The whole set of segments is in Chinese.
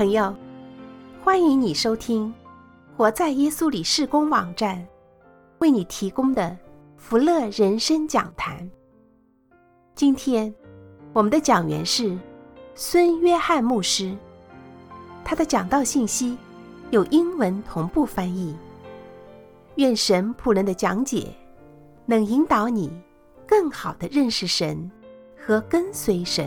朋友，欢迎你收听活在耶稣里事工网站为你提供的福乐人生讲坛。今天我们的讲员是孙约翰牧师，他的讲道信息有英文同步翻译。愿神仆人的讲解能引导你更好地认识神和跟随神。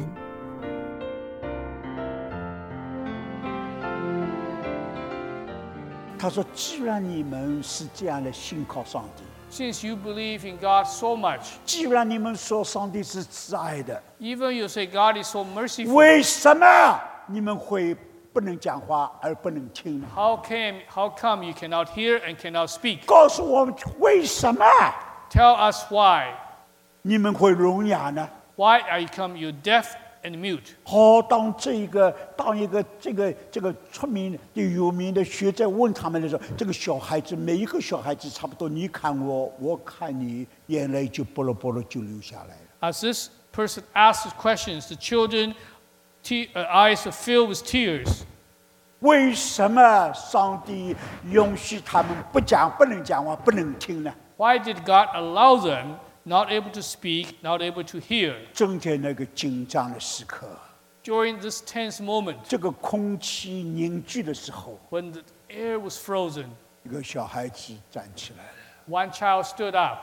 他说：“既然你们是这样的信靠上帝， Since you believe in God so much, 既然你们说上帝是慈爱的， even you say God is so merciful, 为什么你们会不能讲话而不能听呢？ how come you cannot hear and cannot speak? 告诉我们为什么 Tell us why. 你们会聋哑呢？ Why are you deaf and mute? 好，当一个出名的有名的学者问他们的时候，这个小孩子每一个小孩子差不多，你看我，我看你，眼泪就啵噜啵噜就流下来了。” As this person asks questions, the children's eyes are filled with tears. 为什么上帝允许他们不能讲话，不能听呢？ Why did God allow them not able to speak, not able to hear? 正在那个紧张的时刻， During this tense moment, 这个空气凝聚的时候， when the air was frozen, 一个小孩子站起来了， one child stood up.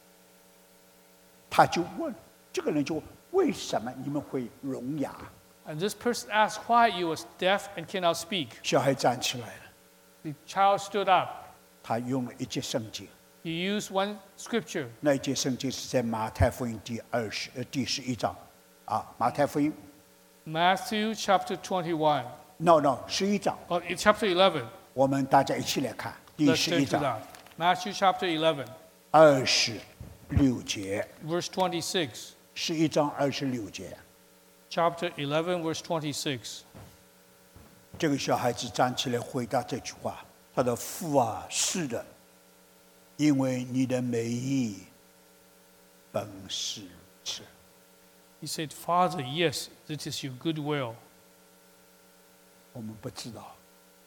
他就问这个人就为什么你们会聋哑？ And this person asked why you was deaf and cannot speak. 小孩站起来了， The child stood up. 他用了一节圣经， He used one scripture. 那一节圣经是在马太福音第11章，马太福音 Matthew chapter 21. no 11章， Chapter 11. 我们大家一起来看第 Let's turn 11 to 章 that. Matthew chapter 11, 26节， verse 26. 11章26节。 Chapter 11, verse 26. 这个小孩子站起来回答这句话：“他的父啊，是的，因为你的美意本是如此。” He said, Father, yes, this is your good will. 我们不知道，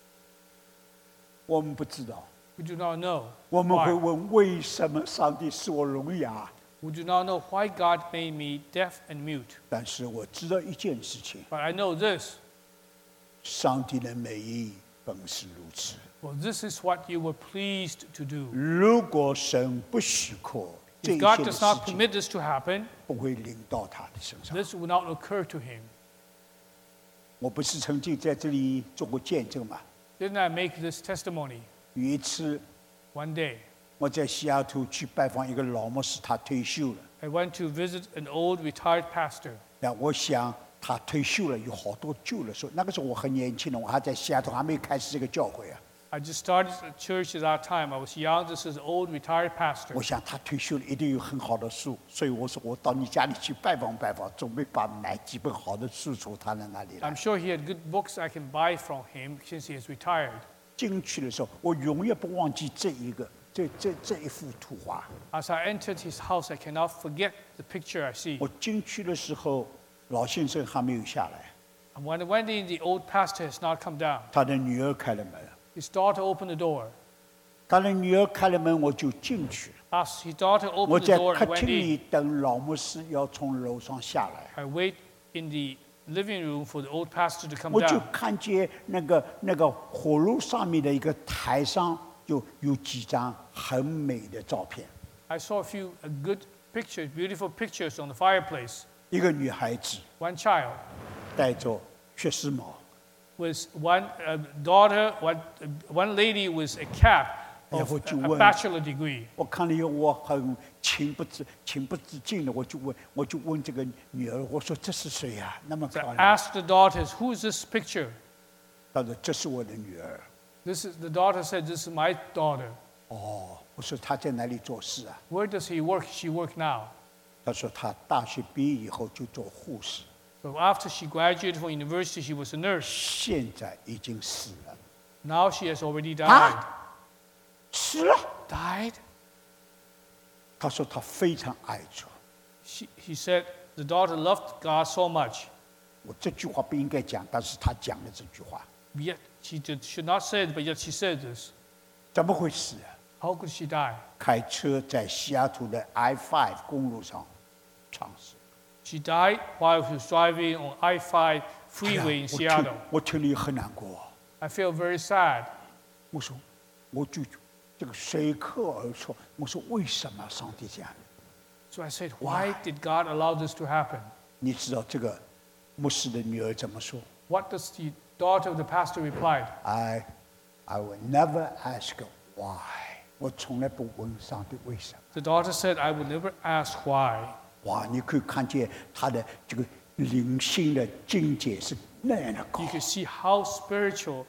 我们不知道， We do not know 我们会 why. 问为什么上帝使我聋哑？ We do not know why God made me deaf and mute. 但是我知道一件事情： But I know this. 上帝的美意本是如此。 Well, this is what you were pleased to do. 如果神不许可这 If 一 God 切的 does 事 not 情， permit this to happen, 不会临到他的身上。 this will not occur to him. 我不是曾经在这里做过见证吗？ Didn't I make this testimony? 有一次 One day, 我在西雅图去拜访一个老牧师，他退休了。 I went to visit an old retired pastor. 那我想他退休了，有好多旧的时候，那个时候我很年轻的，我还在西雅图，还没开始这个教会啊。 I just started a church at that time. I was young. This is an old retired pastor. 我想他退休了，一定有很好的书，所以我说我到你家里去拜访拜访，准备买几本好的书从他那里来 I'm。sure he had good books I can buy from him since he is retired. 进去的时候，我永远不忘记这一幅图画。 As I entered his house, I cannot forget the picture I see. 我进去的时候，老先生还没有下来， And when I went in, the old pastor has not come down. 他的女儿开了门， His daughter opened the door. 他的女儿开了门，我就进去了。 As his daughter 我 opened 在 the door 客 and went 厅 in, 里等老牧师要从楼上下来。 I wait in the living room for the old pastor to come 我就 down. 看见那个火炉上面的一个台上就有几张很美的照片， I saw a few good pictures, beautiful pictures on the fireplace. 一个女孩子 One child 戴着学士帽， with one daughter, one lady with a cap of a bachelor degree. 我看了以后我很情不自禁的，我就问这个女儿，我说这是谁呀、那么 So 漂 I 亮？ asked the daughters, who is this picture? 她说这是我的女儿。 The daughter said, this is my daughter. 哦，我说她在哪里做事啊？ Where does he work? She work now. 她说她大学毕业以后就做护士， So after she graduated from university, she was a nurse. 现在已经死了。 Now she has already died. 啊，死了。 Died? 她说她非常爱主。 He said the daughter loved God so much. 我这句话不应该讲，但是她讲了这句话。 Yet she should not say it, but yet she said this. 怎么回事啊？ How could she die? 开车在西雅图的 I-5 公路上撞死。 She died while she was driving on I-5 freeway in Seattle. 我听了很难过。 I feel very sad. 我说，我就这个随口而出，我说为什么上帝这样？ So I said, why did God allow this to happen? 你知道这个牧师的女儿怎么说 What does the daughter of the pastor replied? ？I will never ask why。我从来不问上帝为什么。 The daughter said, I would never ask why. 哇，你可以看见她的这个灵性的境界是那样的高 You。can see how spiritual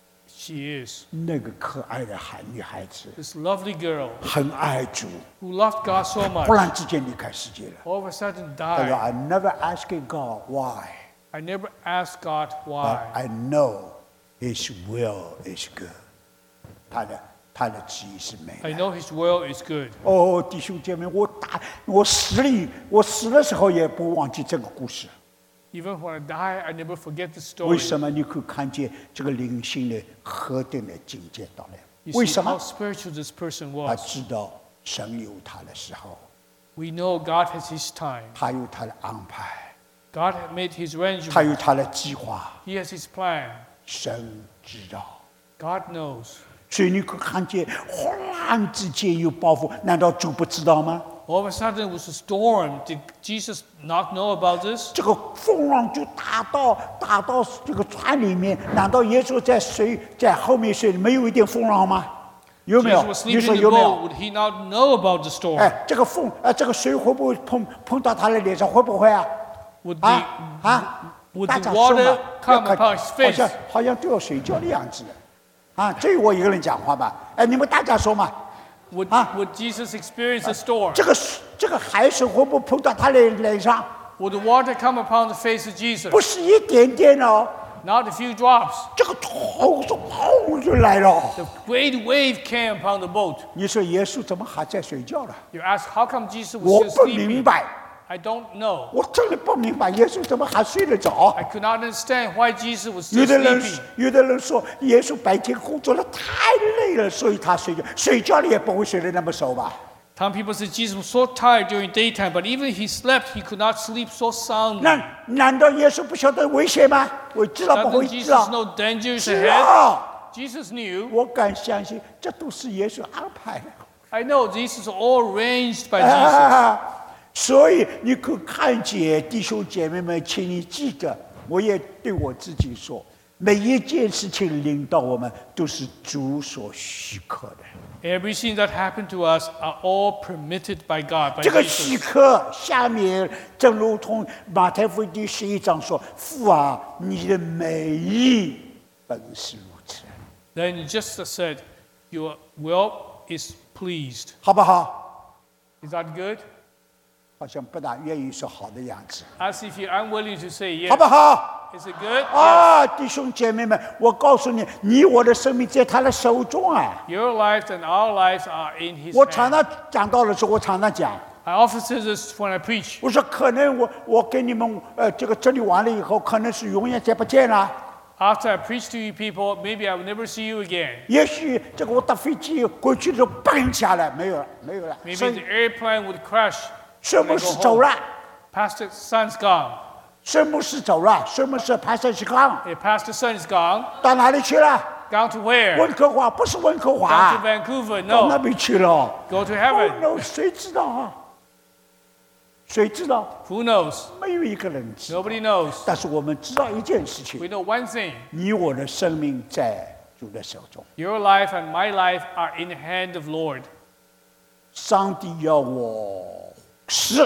she is. 那个可爱的女孩子， This lovely girl 很爱主， who loved God so 忽 much, 然之间离开世界了。 all of a sudden 她说 died. I never ask God why, I never asked God but why. I know His will is good。他的旨意是美 I 的。 know His will is good. 哦，弟兄姐妹，我死的时候也不忘记这个故事。 Even when I die, I never forget the 为 story. 什么你可以看见这个灵性的何等的境界到来？ You 为 see 什 how 么？ spiritual this person 他 was. 知道神有他的时候， We know God has His time. 他有他的安排， God had made His 他 arrangement. 有他的计划， He has His plan. 神知道。 God knows. 所以你可以看见，忽然之间有报复，难道主不知道吗？ All of a sudden, it was a storm. Did Jesus not know about this? 这个风浪就打到这个船里面，难道耶稣在后面水里没有一点风浪吗？有没 Jesus 有？ was 你 sleeping 说 in the 有没有？ boat. Would He not know about the storm? 哎，这个这个水会不会碰到他的脸上？会不会啊？ Would 啊 the 大 would 家 the 说嘛 water come 要 upon His 好 face? 像都要睡觉的样子啊！只有我一个人讲话吧？哎，你们大家说嘛？ Would Jesus experience a storm? 这个海水会不会碰到他的脸上？ Would the water come upon the face of Jesus? 不是一点点哦， Not a few drops. 这个头说砰就来了。 The great wave came upon the boat. 你说耶稣怎么还在睡觉了？ You ask, how come Jesus 我 was 不 still 明 sleeping? 白， I don't know. 我真的不明白，耶稣怎么还睡得着 I？ could not understand why Jesus was 有 still 的人 sleeping. 有的人说，耶稣白天工作了太累了，所以他睡觉。睡觉了也不会睡得那么熟吧？ Some people say Jesus was so tired during daytime, but even if he slept, he could not sleep so soundly. 难道耶稣不晓得危险吗？我知道不 Doesn't 会知 Jesus 道。 know dangers 是 ahead? 啊， Jesus knew. 我敢相信，这都是耶稣安排的。 I know this is all arranged by Jesus. 啊，所以你可看见弟兄姐妹们，请你记得，我也对我自己说，每一件事情领导我们，都是主所许可的。 Everything that happened to us are all permitted by God, by 这个许 Jesus. 可下面，正如同马太福音第11章说：“父啊，你的美意本是如此。” Then you just said, your will is pleased. 好不好？ Is that good? 好像不大愿意说好的样子， As if you're unwilling to say 好 yes. 不好？ Is it good? 啊，弟兄姐妹们，我告诉你，你我的生命在他的手中啊！ Your life and our lives are in His 我常 hand. 常讲到的时候，我常常讲， I often say this when I preach. 我说可能我给你们这个整理完了以后，可能是永远再不见了。 After I preach to you people, maybe I will never see you again. 也许这个我搭飞机回去的时候，蹦下来，没有了，没有了。 Maybe 所 the 以 airplane would crash. 孙牧师走了， Pastor Son's gone. 孙牧师走了，孙牧师派上去康 If Pastor Son is gone, 到哪里去了？ gone to where? 温哥华不是温哥 Gone 华 to，Vancouver? 到那 No. 边去了。 Go to heaven. no，谁知道啊？谁知道？ Who knows? 没有一个人知道。 Nobody knows. 但是我们知道一件事情 We：know one thing. 你我的生命在主的手中。 Your life and my life are in the hand of Lord. 上帝要我死，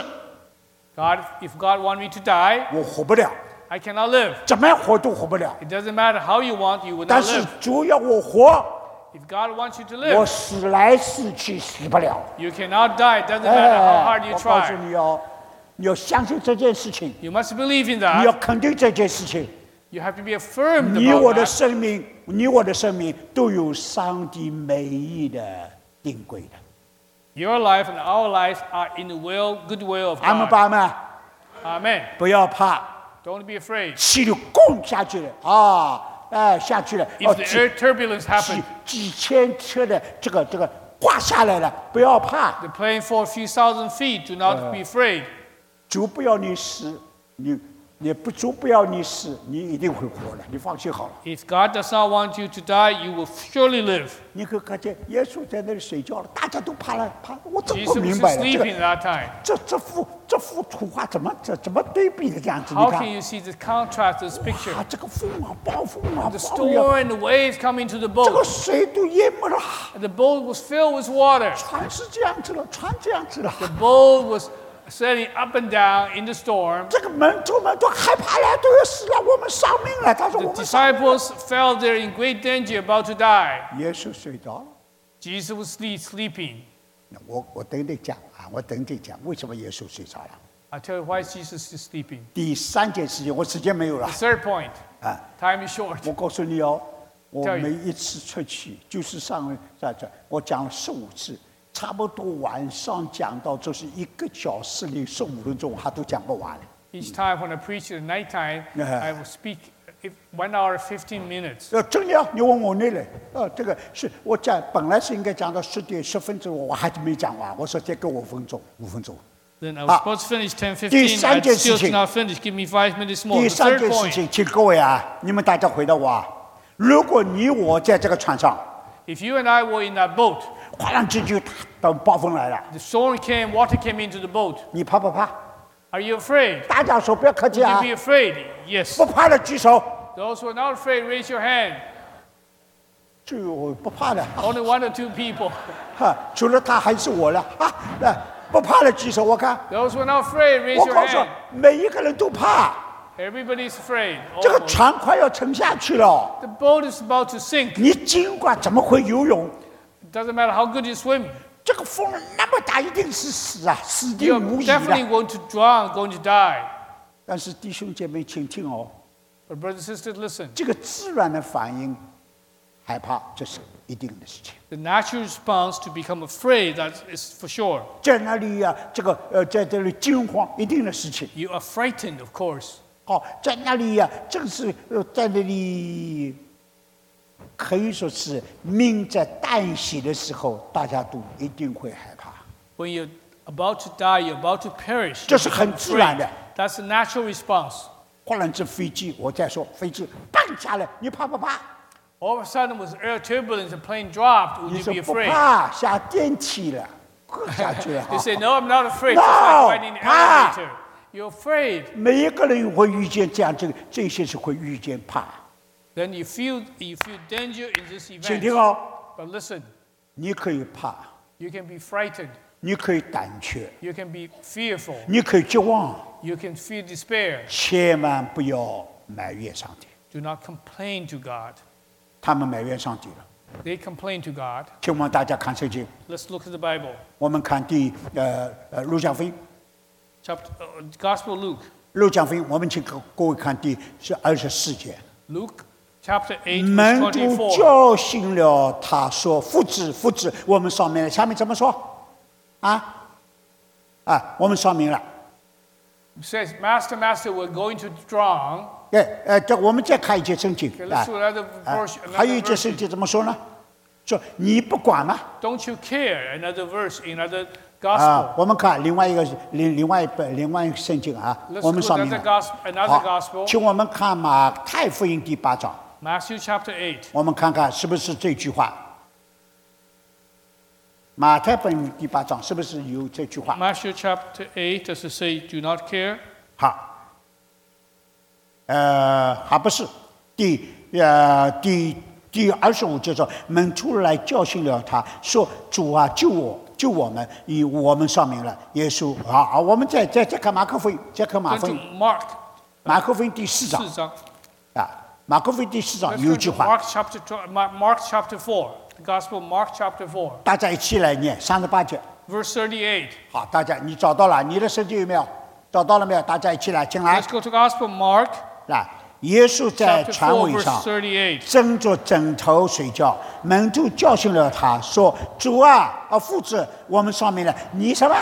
God, if God want me to die, 我活不了， I cannot live. 怎么样活都活不了。 It doesn't matter how you want, you will 但 not 是 live. 主要我活， If God wants you to 我 live, 死来死去死不了。 you cannot die. It doesn't matter how hard you 我告诉 try. 你哦，你要相信这件事情， You must believe in 你要 that. 肯定这件事情。 You have to be affirmed 你我 about 的 that. 生命，你我的生命都有上帝美意的定规的。 Your life and our life are in the good will of 阿门 God. 吧们， Amen. 不要怕， Don't be afraid. 气流攻下去了啊！ 下去了。 If the air turbulence happened, 几千车的这个挂下来了，不要怕， the plane for a few thousand feet, do not be afraid. 主不要你死，主不要你死，你一定会活的，你放心好了。 If God does not want you to die, you will surely live. 你可看见耶稣在那里睡觉了，大家都怕了，我怎么 Jesus 不明 was 白了？ sleeping at that time. 这幅图画怎么对比的这样子？你 How 看 can，you see the contrast, this picture? 这个风啊，暴风啊， The 暴雨啊， storm and the waves coming to the 这个 boat. 水都淹没了， And the boat was filled with water. 船是这样子了，船这样子了。 The boat was sailing up and down in the storm. 这个门徒们都害怕了，都要死了，我们丧命了。他说 The 我们丧命了。 disciples fell there in great danger, about to die. 耶稣睡着了。 Jesus was sleeping. 我等着讲啊，我等着讲为什么耶稣睡着了。 I'll tell you why Jesus is sleeping. 第三件事情，我时间没有了 The third point, 啊。 time is short. 我告诉你哦，我 Tell you. 每一次出去就是在这，我讲了15次，差不多晚上讲到就是1个小时里15分钟，还都讲不完。 Each time when I preach at nighttime, I will speak 1 hour 15 minutes. 真的，你问我那嘞，这个是我讲，本来是应该讲到10点10分钟，我还没讲完，我说再给我5分钟，5分钟。 Then I was supposed to finish 10:15. 第三 I 件事 still 情。 not finished. Give me 5 minutes more. 第 The 三 third 件事 point, 情，请各位啊，你们大家回答我啊，如果你我在这个船上， if you and I were in that boat, 忽然之间等暴风来了， the storm came, water came into the boat. 你怕不怕？ Are you afraid? 大家说不要客气 Would 啊 you，be afraid? Yes. 不怕的举手。 Those who are not afraid, raise your hand. 只有不怕的， Only 1 or 2 people. 哈，除了他还是我了啊！不怕的举手，我看。 Those who are not afraid, raise 我 your 告诉 hand. 每一个人都怕， Everybody's afraid. 这个 Almost. 船快要沉下去了。 The boat is about to sink. 你尽管怎么会游泳， It doesn't matter how good you swim. 这个风那么大，一定是死啊，死地 You're 无疑 definitely 的。 going to drown, going to die. 但是弟兄姐妹，请听哦， But brothers and sisters, listen. 这个自然的反应，害怕，这是一定的事情。 The natural response to become afraid, that is for sure. 在那里呀、在这里惊慌，一定的事情。 You are frightened, of course. 好，在那里呀、正是在那里，可以说是命在旦夕的时候，大家都一定会害怕。 When you're about to die, you're about to perish. 这 You 是很 become 自然 afraid. 的。 That's the natural response. 忽然之飞机，我再说飞机砰下来，你怕不怕？ All of a sudden, was air turbulence, the plane dropped. Would 你 you 说 be 不 afraid? 怕，下电梯了，下去了。 You say, no, I'm not afraid. No, Just like riding an ah. elevator. You're afraid. 每一个人会遇见这样这些是会遇见怕。 Then you feel danger in this 请听 event. 哦， But listen, 你可以怕， you can be frightened. 你可以胆怯， You can be fearful. 你可以绝望， You can feel despair. 千万不要埋怨上帝。 Do not complain to God. 他们埋怨上帝了。 They complain to God. 请问大家看圣经， Let's look at the Bible. 我们看路加福音， Gospel of Luke. 路加福音，我们请各位看24节。 Luke chapter 8, 门 verse 徒 24. 教训了他说：“父子，父子。”我们上面了，下面怎么说？我们上面了。 It says, Master, Master, we're going to drown. 这我们再看一节圣经 Okay, let's do another verse. 还有一 Another 节圣 verse. 经怎么说呢？说你不管吗？ Don't you care? Another verse, another gospel. 我们看另外一个另外一个圣经啊， Let's 我们 look 上 at 面 another 了。 gospel. Another gospel. 请我们看马太福音第8章， Matthew chapter 8. 我们看看是不是这句话。马太福音第8章是不是有这句话？ Matthew chapter 8, does it say, do not care? 好，还不是第25节说，门徒来教训了他，说：“主啊，救我们！以我们上名了。”耶稣好，我们再看马可福音，再看马 Turn 可 to 福音， Mark. 马可福音第4章 4章。 马可福音第4章 Let's 有一 turn 句 to 话， Mark chapter 4. The Gospel of Mark chapter 4. 大家一起来念38节。 Verse 38. 好，大家你找到了，你的圣经有没有？找到了没有？大家一起来，进来 Let's go to Gospel of Mark 来。耶稣在 chapter 船 4, 尾 verse 上 38. 枕着枕头睡觉，门徒教训了他说：“主啊，父子，我们上面了，你什么？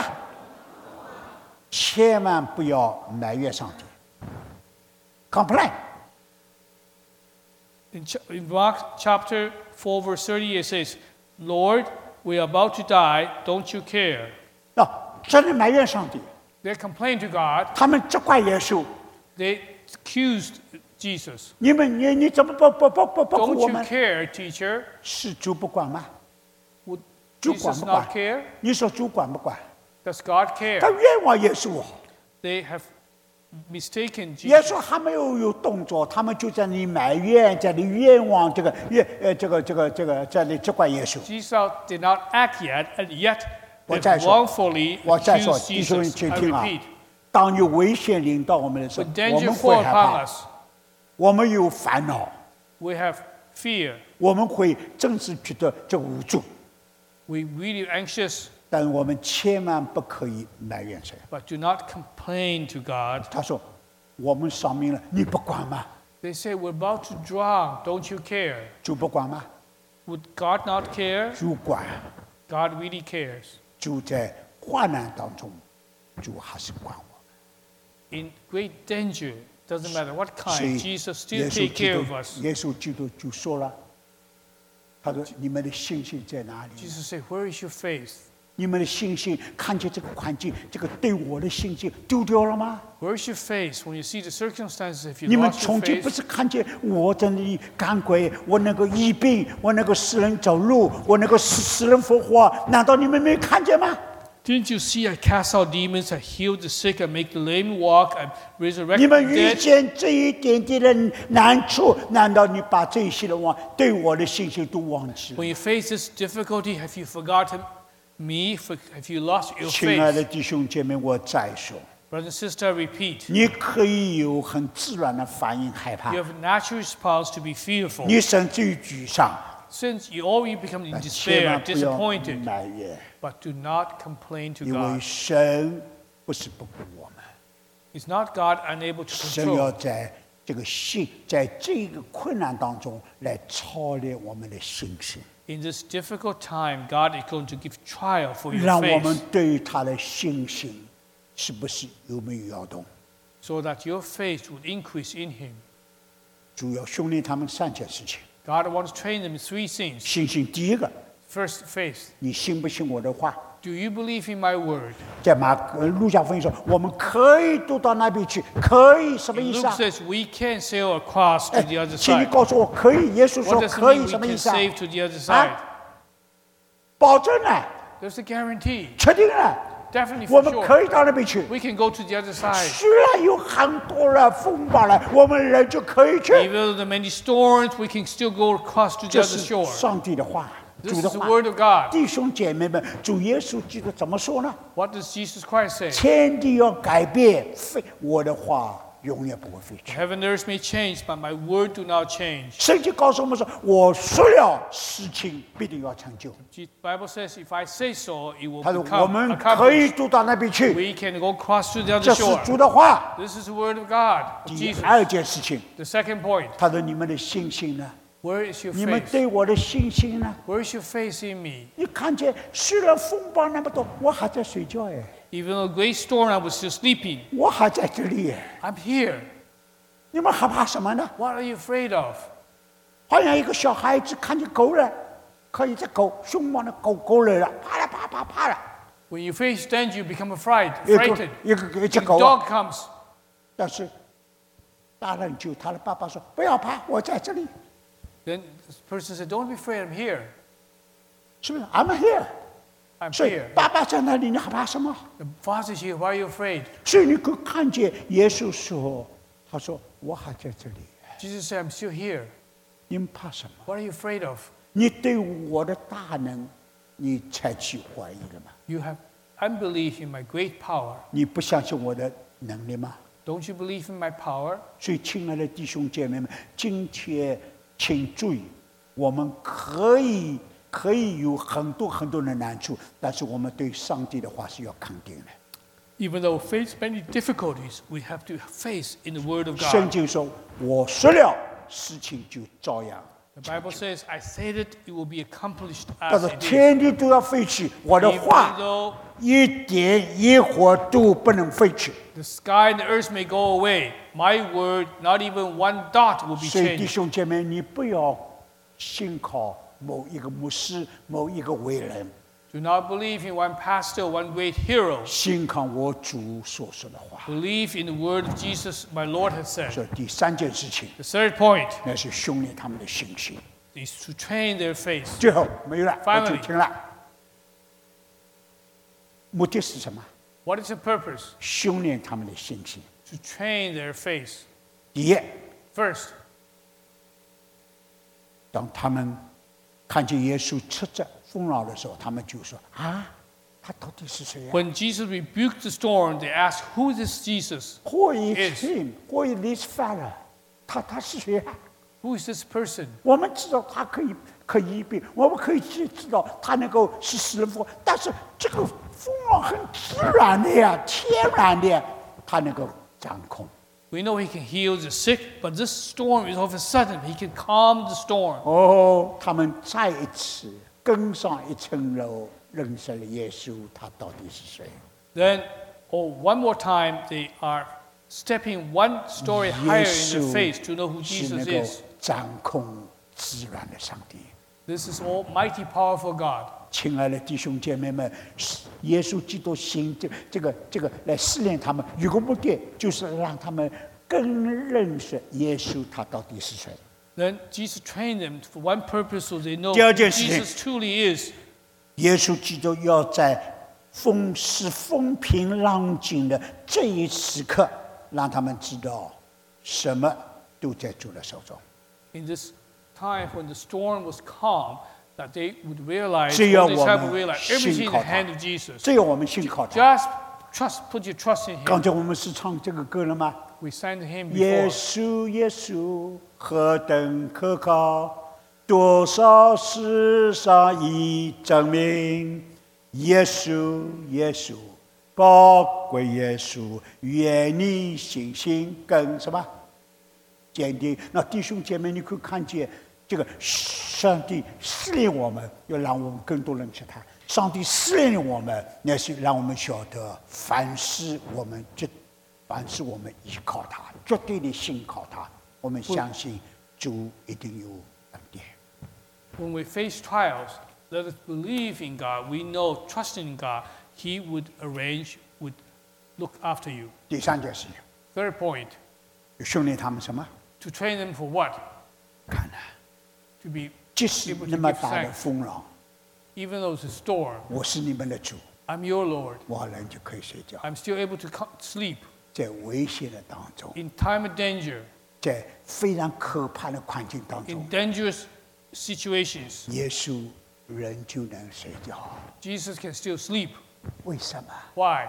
千万不要埋怨上帝 ，complain。 In Mark chapter 4, verse 30, it says, Lord, we are about to die, don't you care? 真的埋怨上帝， They complained to God. 他们责怪耶稣， They accused Jesus. 你怎么不顾 Don't 我 you 们？ care, teacher? 是主不管吗？ Would 主管 Jesus 不管 not？care? 你说主管不管？ Does God care? 他冤枉耶稣， They have mistaken 耶 Jesus. 稣还没有动作，他们就在那里埋怨，在那里冤枉这个，在那里责怪耶稣。 Jesus did not act yet, and yet 我 they 再说， wrongfully 我再说， accused 弟兄 Jesus. 请 I 听啊 repeat, 当有危险临到我们的时候， when 我 danger 们会 fall 害 upon 怕， us, 我们有烦恼， we have fear. 我们会真是觉得这无助， We really anxious, 但我们千万不可以埋怨谁。 but do not complain to God. 他说：“我们丧命了，你不管吗？ They say, we're about to drown, don't you care? 主不管吗？ Would God not care? 主管， God really cares. 主在患难当中，主还是管我。 In great danger, doesn't matter what 所 kind, 以 Jesus 耶 still 稣 take 基 care 督 of us. 耶稣基督就说了，他说：你们的信心在哪里？ Jesus said, where is your faith? 你们的信心看见这个环境，这个对我的信心丢掉了吗？ Where is your faith when you see the circumstances? If 你 you 们 lost your 从前不 faith, 是看见我在那里赶鬼，我能够医病，我能够使人走路，我能够使人复活，难道你们没有看见吗？ didn't you see I cast out demons, I healed the sick, I make the lame walk, I 你 resurrect 们 the 遇 dead? 见这一点点的难处，难道你把这些的对我的信心都忘记了？ When you face this difficulty, have you forgotten me? Have you lost your 亲爱的 faith? 弟兄姐妹，我再说， Brother and sister, I repeat, 你可以有很自然的反应，害怕 you，have a natural response to be fearful. 你甚至于沮丧， Since you already become in 但千 despair, 万不要 disappointed, 埋怨， but do not complain to 因为 God. 神不是不顾我们， Is not God unable to 神要 control? 在这个在这个困难当中来操练我们的信心， In this difficult time, God is going to give trial for your 让我们 faith 对他的信心是不是有没有摇动？ so that your faith would increase in Him. 主要训练他们3件事情。 God wants to train them in 3 things. 信心第一个， First, faith. 你信不信我的话？ Do you believe in my word? 在路加福音说，我们可以渡到那边去，可以什么 And 意思 Luke 啊？ says we can sail across to the other 请你 side. 告诉我，可以？耶稣说 What does it 可 mean 以 we 什么 can 意思啊？ save to the other side? 保证了， There's a guarantee. 确定了， Definitely 我 for 们可 sure. 以到那边去。 We can go to the other side. 虽然有很多的风暴了，我们人就可以去。 Even though there are many storms, we can still go across to the 这 other 是 shore. 上帝的话， This 主 is 的 the 话。 word of God. 弟兄姐妹们，主耶稣基督怎么说呢？ What does Jesus Christ say? 天地要改变，我的话永远不会废去。 Heaven and earth may change, but my word do not change. 圣经告诉我们说，我说了，事情必定要成就。 The Bible says, if I say so, it will 他说，我 become 们可以 accomplished. 渡到那边去， We can go across to the 这 other 是 shore. 主的话。 This is the word of God, of 第 Jesus. 二件事情， The second point, 他说你们的信心呢？ where is your 你们 faith? 对我的信心呢？ Where is your faith in me? 你看见虽然风暴那么多，我还在睡觉哎， Even though a great storm, I was still sleeping. 我还在这里哎， I'm here. 你们害怕什么呢？ What are you afraid of? 好像一个小孩子看见狗了，可以这凶猛的狗来了，啪了， When you face danger, you become afraid, 一个 frightened. 一只 The 狗啊， dog comes. 但是大人就他的爸爸说不要怕，我在这里， Then this person said, don't be afraid, I'm here. 是不是 ？I'm here。 I'm 所以 here. 爸爸在那里，你害怕什么？ The Father's here, why are you afraid? 所以你可以看见耶稣说，他说我还在这里， Jesus said, I'm still here. 你们怕什么？ What are you afraid of? 你对我的大能，你采取怀疑了吗？ You have unbelief in my great power. 你不相信我的能力吗？ Don't you believe in my power? 所以，亲爱的弟兄姐妹们，今天请注意，我们可以有很多的难处，但是我们对上帝的话是要肯定的。 Even though we face many difficulties, we have to face in the Word of 圣 God. 经说：“我说了，事情就照样 The Bible says, I say that it will be accomplished 但 as 是 it is. 天地都要废去，我的 Even 话 though 一点一火都不能废去。 the sky and the earth may go away, my word, not even one dot will be 所以弟 changed. 兄姐妹，你不要信靠某一个牧师、某一个伟人， Do not believe in one pastor, one great hero. 信靠我主所说的话。 Believe in the word of Jesus, my Lord has said. 所以第三件事情， The third point 那是训练他们的信心。 is to train their faith. 最后没有了，我 Finally 就停了。目的是什么？ What is the purpose? 训练他们的信心。 To train their faith. 第一， First, 当他们看见耶稣斥责风浪的时候，他们就说：“啊，他到底是谁呀 when Jesus rebuked the storm, they asked, Who is this Jesus? ？Who is Yes. him? Who is this fellow？ 他是谁呀？ Who is this person? 我们知道他可以医病，我们可以知道他能够使死人复活，但是这个风浪很自然的呀，天然的呀，他能够掌控。 We know he can heal the sick, but this storm is all of a sudden, he can calm the storm. 哦，他们再一次更上一层楼，认识了耶稣，他到底是谁？ Then, one more time, they are stepping one story higher in their faith to know who 是 Jesus 能够 is. 掌控自然的上帝。 This is almighty, powerful God. 亲爱的弟兄姐妹们，耶稣基督行这个来试炼他们，有个目的就是让他们更认识耶稣他到底是谁。 Then Jesus trained them for one purpose so they know 第二 who 件事情。 Jesus truly is. 耶稣基督要在风平浪静的这一时刻，让他们知道什么都在主的手中。 In this time when the storm was calm, that they would realize, 只要 all 我 this time 们 would realize 信 everything in 靠 the 他 hand of Jesus. 只有我们信靠他。 Just put your trust in 刚 Him. 才我们是唱这个歌了吗？ We sang to Him 耶 before. 稣，耶稣，何等可靠！多少世上已证明，耶稣，耶稣，宝贵耶稣，愿你信心更什么坚定。那弟兄姐妹，你可以看见这个上帝试炼我们，要让我们更多认识他。上帝试炼我们，那是让我们晓得，凡事我们依靠他，绝对的信靠他。我们相信主一定有恩典。 When we face trials, let us believe in God. We know, trusting in God, He would arrange, would look after you. 第三件事情， Third point, 训练他们什么？ to train them for what? 看啊， To be 即使 able to 那么 give 大的 thanks. 风浪， Even though it's a storm, 我是你们的主， I'm your Lord. 我人就可以睡觉。 I'm still able to sleep. 在危险的当中， In time of danger, 在非常可怕的环境当 in 中， dangerous situations, 耶稣人就能睡觉。 Jesus can still sleep. 为什么？ Why?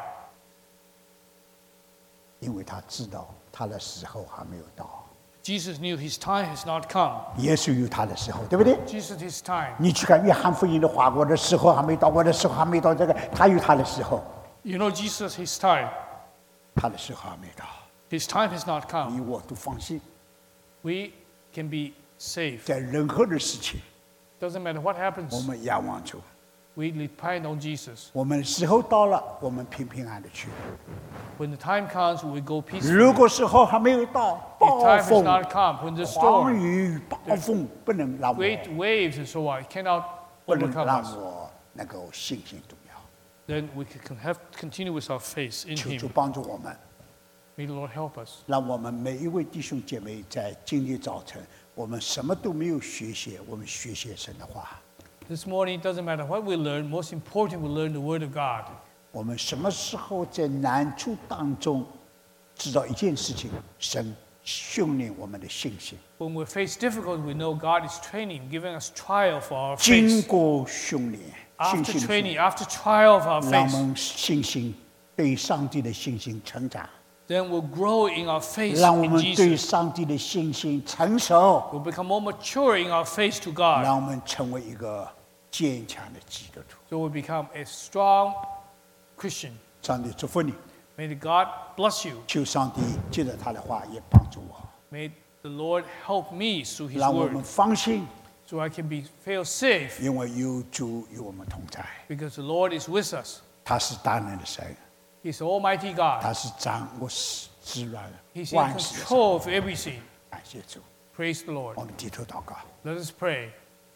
因为他知道他的时候还没有到。 Jesus knew his time has not come. 耶稣有他的时候，对不对？ Jesus his time. 你去看约翰福音的话，我的时候还没到，我的时候还没到，这个他有他的时候， You know Jesus his time. 他的时候还没到， His time has not come. 你我都放心。 We can be safe. 在任何的事情， Doesn't matter what 我 happens. 们仰望主， We depend on Jesus. 我们时候到了，我们平平安的去。 When the time comes, we go peacefully. 如果时候还没有到， If 暴 time has 风、 not come, when the 狂 storm, 雨、暴风不能让我， great waves and so on, it cannot 不能 overcome 让 us. 我能够信心动摇。 Then we can continue with our faith in 求主 Him. 帮助我们， May the Lord help us. 让我们每一位弟兄姐妹在今天早晨，我们什么都没有学习，我们学习神的话。 This morning, it doesn't matter what we learn. Most important, we learn the Word of God. 我们什么时候在难处当中知道一件事情，神训练我们的信心。 When we face difficulty, we know God is training, giving us trial for our 经 faith. 过训练，信 After 心的训 training, 练 after trial of our 让我 faith, 们信心对上帝的信心成长， then we'll grow in our faith 让我 in 们对 Jesus. 上帝的信心成熟， We'll become more mature in our faith to God. 让我们成为一个坚强的基督徒。 So we become a strong Christian. 上帝祝福你， May God bless you. 求上帝借着他的话也帮助我。 May The Lord help me through His 让我 word 们放心， so I can feel safe 因为有主与我们同在， because the Lord is with us. 他是大能的神， He's Almighty God. 他是掌握自然 He's in 万事的神。 control of everything. 感谢主， Praise the Lord. 我们低头祷告。 Let us pray.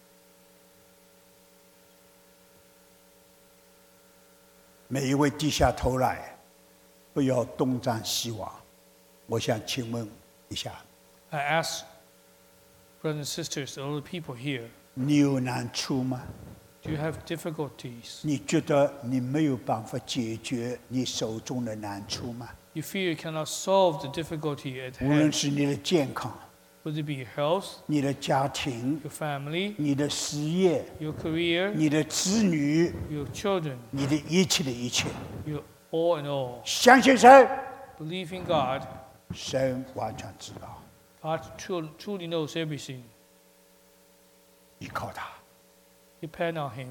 每一位低下头来，不要东张西望。我想请问一下， I ask brothers and sisters, all the people here, 你有难处吗？ do you have difficulties? 你觉得你没有办法解决你手中的难处吗？ You feel you cannot solve the difficulty at 无论 hand, 是你的健康、 whether it be your health, 你的家庭、 your family, 你的事业、 your career, 你的子女、 your children, 你的一切的一切， your all in all. 相信神， Believe in God. 神完全知道， God truly knows everything. 依靠他， Depend on Him.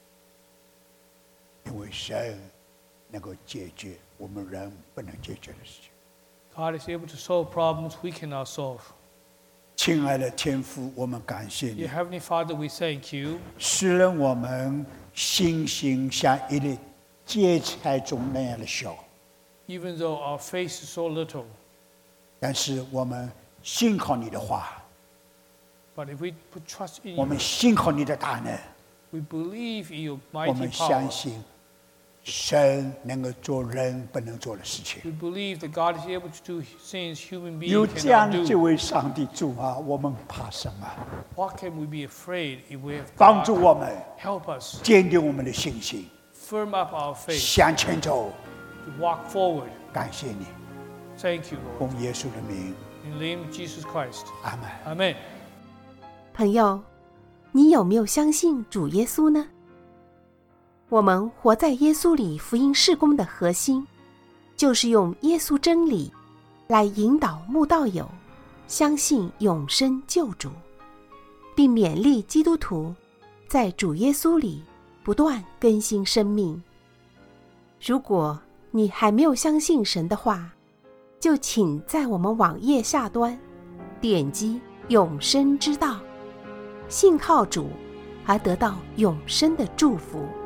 因为神能够解决我们人不能解决的事情。 God is able to solve problems we cannot solve. 亲爱的天父，我们感谢 Dear 你， Heavenly Father, we thank you. 虽然我们信心像一粒芥菜种那样的小， Even though our faith is so little, 但是我们信靠你的话， but if we put trust in 我 you, 们信靠你的大能， we believe in your 我 mighty 们 power. 相信神能够做人不能做的事情。 We believe that God is able to do things human 有 beings 这样 cannot 这 do. 位上帝主啊，我们怕什么？ What can we be afraid if we have 帮助 God? 我们， Help us 坚定我们的信心， firm up our faith 向前走。 to walk forward. 感谢你， Thank you, Lord. 奉耶稣的名， In the name of Jesus Christ. 阿门。 Amen. 朋友，你有没有相信主耶稣呢？我们活在耶稣里福音事工的核心，就是用耶稣真理来引导慕道友相信永生救主，并勉励基督徒在主耶稣里不断更新生命。如果你还没有相信神的话，就请在我们网页下端点击永生之道，信靠主而得到永生的祝福。